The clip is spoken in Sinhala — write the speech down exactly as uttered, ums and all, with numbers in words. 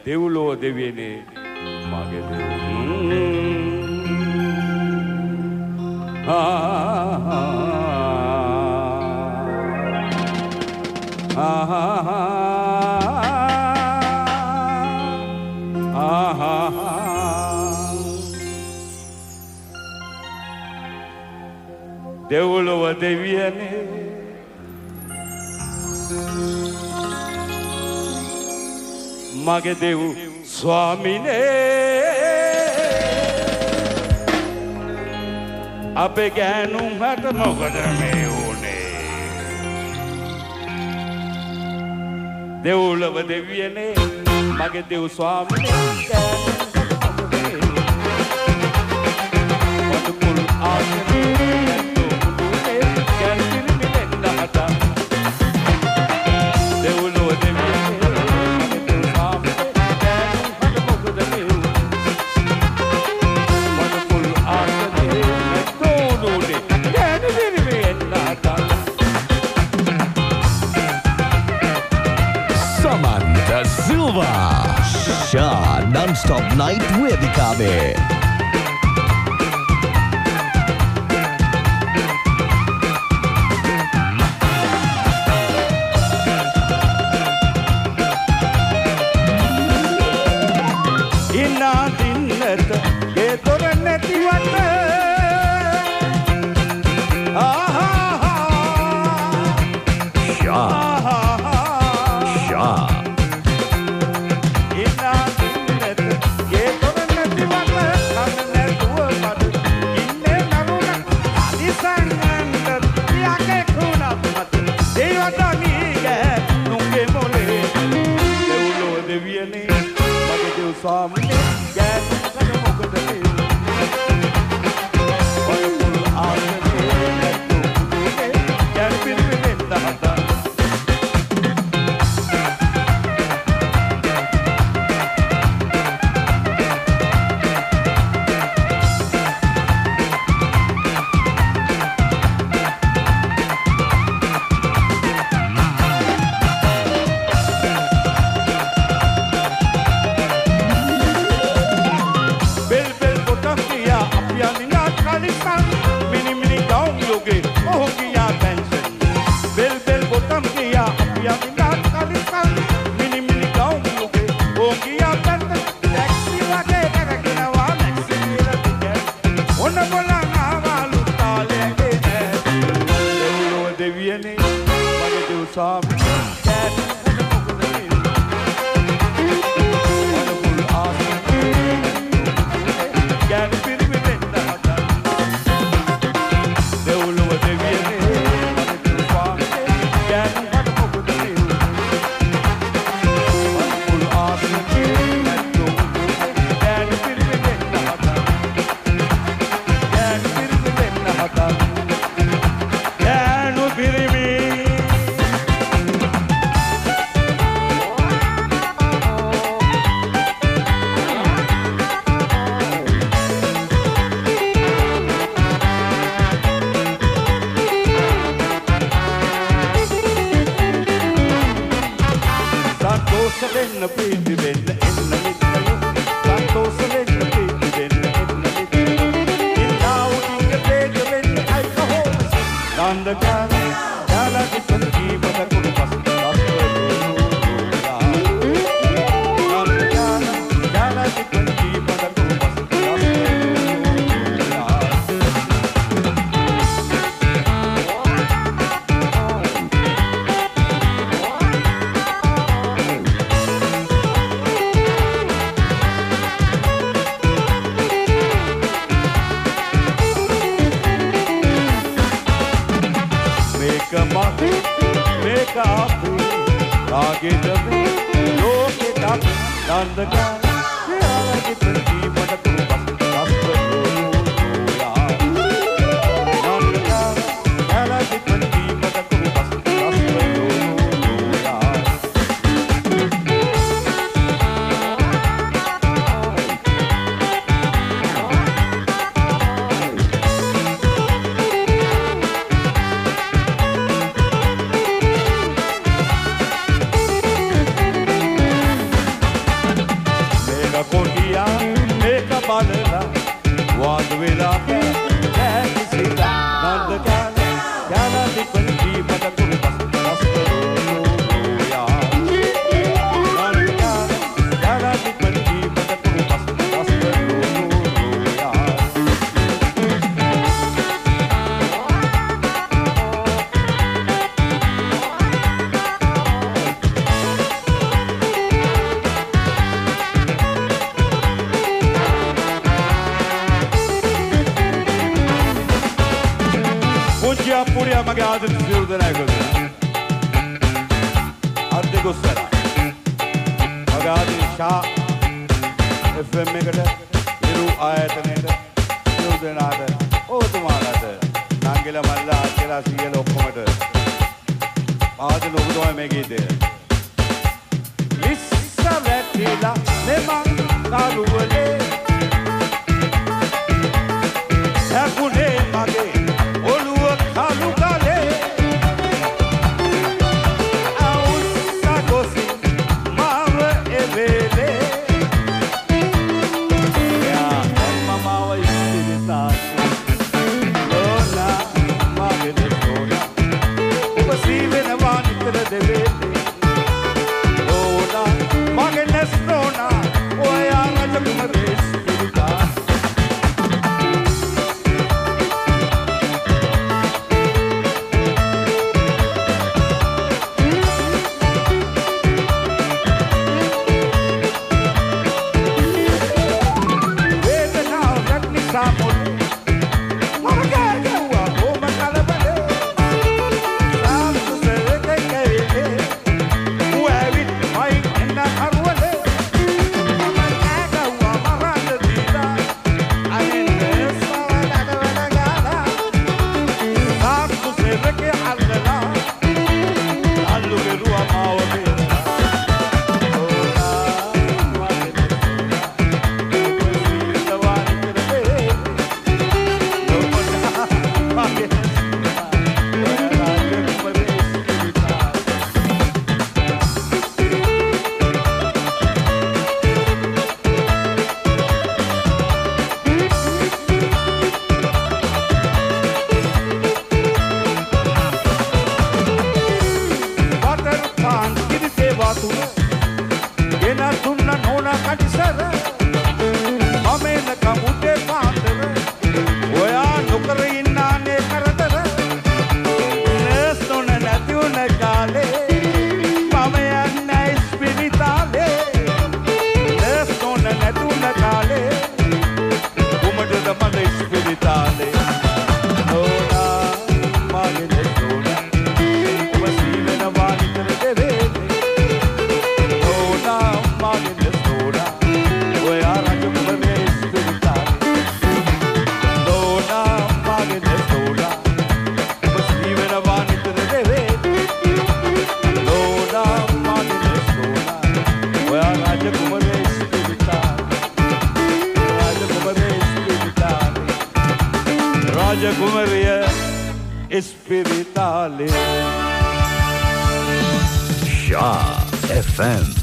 දෙව්ලොව දෙවියනේ මගේ දෙව් දෙව්ලොව දෙවියනේ මගේ දෙව් ස්වාමිනේ අපේ ගෑනුම් හට මොකද මේ උනේ දෙව්ලොව දෙවියනේ මගේ දෙව් ස්වාමිනේ වඩුකුල් ආසනේ Shah non-stop night Vedikawe. Inna dinnata ye toranne tiwata aha Shah Shah Swamine get kana mogada me Vayapul aasane nettu kuduge yan pirivenda hata කොටියා මේක බලලා වාද වෙලා බෑ කිසිදා නන්ද කන කන දිපන් ජීවිත කුරුපස් රස්තරෝයා නන්ද කන කන දිපන් ජීවිත කුරුපස් රස්තරෝයා Puria mage ආදර සියලු දෙනා එකතු අද්ද ගොස්සන මගේ ආදර ෂා එෆ් එම් එකට ඉරු ආයතනයේට සියලු දෙනාට ඕතුමාලට නංගිල මල්ලා ආච්චිලා සීයල ඔක්කොමට ආදර ඔබ තමයි මේ ගීතය ලිස්ස වැටිලා නෙමන් කරුවලේ හැකුනේ මගේ Kalu kale, ausa gosi, mama evele. Ya, mama wa ispirita, lona, magene lona. Pasive na vani tere devele, lona, magene lona. Oya na jakumare ispirita. Rajakumariya Espiritale Shah F M